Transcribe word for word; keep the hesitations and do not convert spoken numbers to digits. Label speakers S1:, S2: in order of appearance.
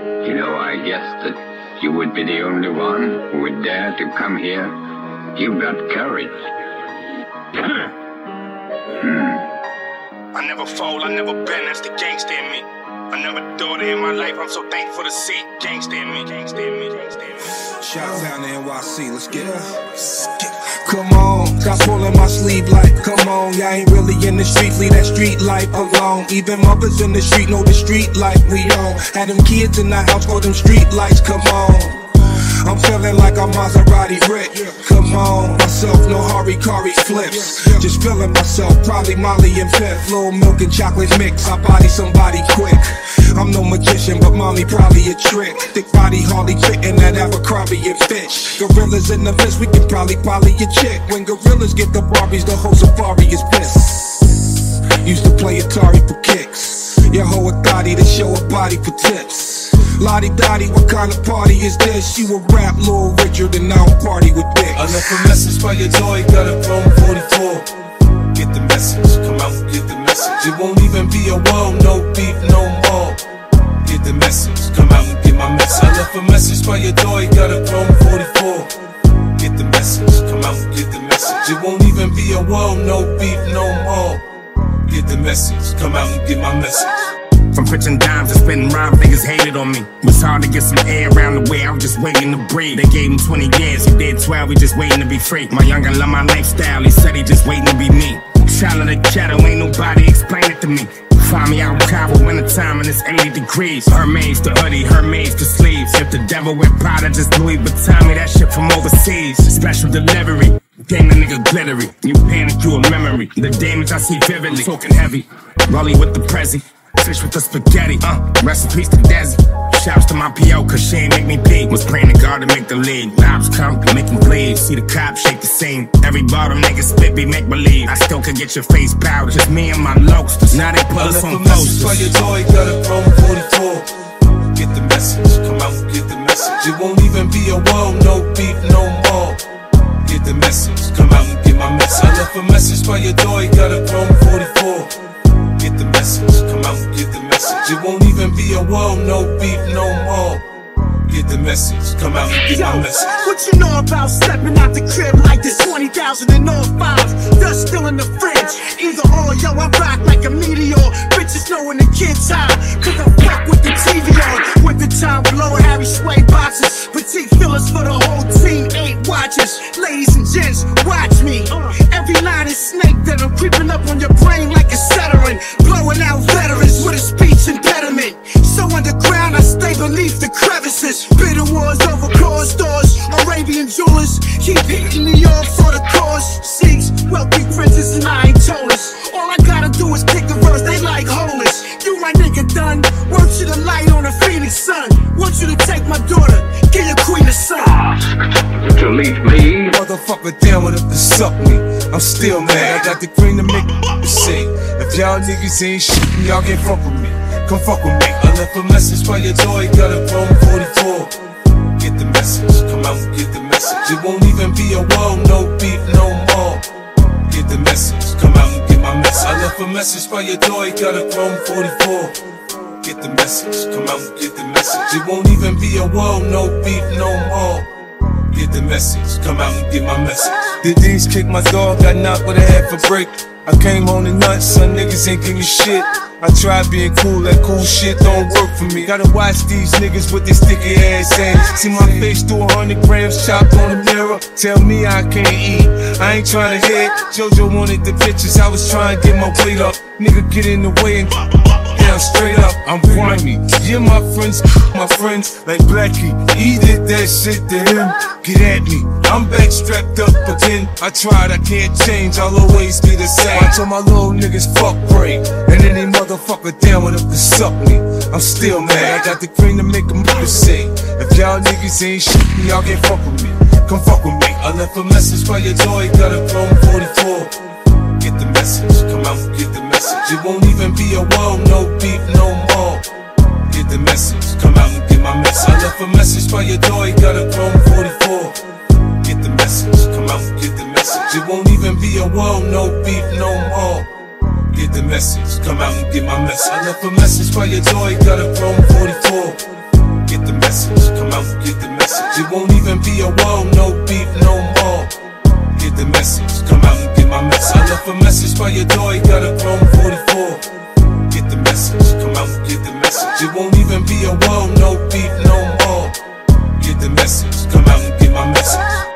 S1: You know, I guessed that you would be the only one who would dare to come here. You've got courage. hmm.
S2: I never fold, I never bend, that's the gangsta in me. I never thought it in my life, I'm so thankful to see gangsta in me, gangsta in me, gangsta in me.
S3: Shout down to N Y C, let's get it. Come on, got pulling my sleeve like, come on, y'all ain't really in the streets, leave that street life alone. Even mothers in the street know the street life we on. Had them kids in the house for them street lights, come on. I'm feeling like a Maserati Rick. Come on, myself, no Harikari flips. Just feeling myself, probably Molly and Pep. Little milk and chocolate mix, I body somebody quick. I'm no magician, but mommy probably a trick. Thick body, Harley fitting that Abercrombie and Fitch. Gorillas in the mist, we can probably poly a chick. When gorillas get the Barbies, the whole safari is pissed. Used to play Atari for kicks. Your whole a thotty to show a body for tips. Lottie Dottie, what kind of party is this? You a rap Lil Richard and I don't party with dicks.
S4: I left a message by your door, you got a Chrome forty-four. Get the message, come out and get the message. It won't even be a whoa, no beef, no more. Get the message, come out and get my message. I left a message by your door, you got a Chrome forty-four. Get the message, come out and get the message. It won't even be a whoa, no beef, no more. Get the message, come out and get my message.
S2: From pitching dimes to spitting rhymes, niggas hated on me. It was hard to get some air around the way, I was just waiting to breathe. They gave him twenty years, he did twelve, he just waiting to be free. My youngin' love my lifestyle, he said he just waiting to be me. Child of the ghetto, ain't nobody explain it to me. Find me out in Cabo, wintertime and it's eighty degrees. Hermes to hoodie, Hermes to sleeves. If the devil wear Prada, just Louis Vuitton me that shit from overseas. Special delivery, game the nigga glittery. You panic, you a memory. The damage I see vividly, talking heavy. Rolly with the Prezi, fish with the spaghetti. Uh, rest in peace to Desi. Shouts to my P O, cause she ain't make me pee. Was praying to God to make the league. Knobs come, make him bleed. See the cops shake the scene. Every bottom nigga spit be make believe. I still could get your face powdered. Just me and my lokesters. Now they put us on posters.
S4: By your door, you got a Chrome forty-four. Get the message, come out and get the message. It won't even be a whoa, no beef, no more. Get the message, come out and get my message. I left a message by your door, you got a Chrome forty-four. Get the message, come out and get the message. It won't even be a whoa, no beef, no more. Get the message, come out and get
S5: Yo,
S4: my message.
S5: What you know about stepping out the crib like this? twenty thousand in all fives, dust still in the fridge. Either or, yo, I rock like a meteor. Bitches know when the kid's high, cause I fuck with the T V on. With the time blow, Harry Sway boxes. Petite fillers for the whole team, eight watches. Ladies and gents, watch me. Every line is snake that I'm creeping up on your brain like a Ceterin. Blowing out veterans with a speech impediment. So underground, I stay beneath the crevices. Bitter wars over cause stores, Arabian jewelers. Keep hitting me off for the cause. Six wealthy princes and I ain't told us. All I gotta do is pick a verse, they like homeless. You my nigga done, want you to light on a phoenix sun. Want you to take my daughter, give your queen a son.
S1: To leave me.
S4: Motherfucker down with it to suck me. I'm still mad, I got the green to make the sing. If y'all niggas ain't shit, y'all can't fuck with me. Come fuck with me. I left a message by your door, you got a Chrome forty-four. Get the message, come out and get the message. It won't even be a whoa, no beef, no more. Get the message, come out and get my message. I left a message by your door, you got a Chrome forty-four. Get the message, come out and get the message. It won't even be a whoa, no beef, no more. Get the message, come out and get my message. Did these kick my dog, got knocked with a half a brick. I came home to nuts, some niggas ain't give me shit. I tried being cool, that cool shit don't work for me. Gotta watch these niggas with their sticky ass hands. See my face through a hundred grams chopped on the mirror. Tell me I can't eat, I ain't trying to hit. JoJo wanted the pictures, I was trying to get my weight up. Nigga get in the way and down straight up. I'm grimy, yeah my friends, my friends like Blackie. He did that shit to him, get at me. I'm back strapped up again. I tried, I can't change, I'll always be the same. I told my little niggas fuck break, and any motherfucker down with up to suck me. I'm still mad, I got the green to make a mother sing. If y'all niggas ain't shit, y'all can't fuck with me. Come fuck with me. I left a message by your door, you got a Chrome forty-four. Get the message, come out and get the message. It won't even be a whoa, no beef, no more. Get the message, come out and get my message. I left a message by your door, you got a Chrome forty-four. Get the message, come out and get the message. It won't even be a whoa, no beef, no more. Get the message, come out and get my message. I left a message by your door, you got a Chrome forty-four. message, come out and get the message. It won't even be a war, no beef, no more. Get the message, come out and get my message. I left a message by your door, you got a Chrome forty-four. Get the message, come out and get the message. It won't even be a war, no beef, no more. Get the message, come out and get my message.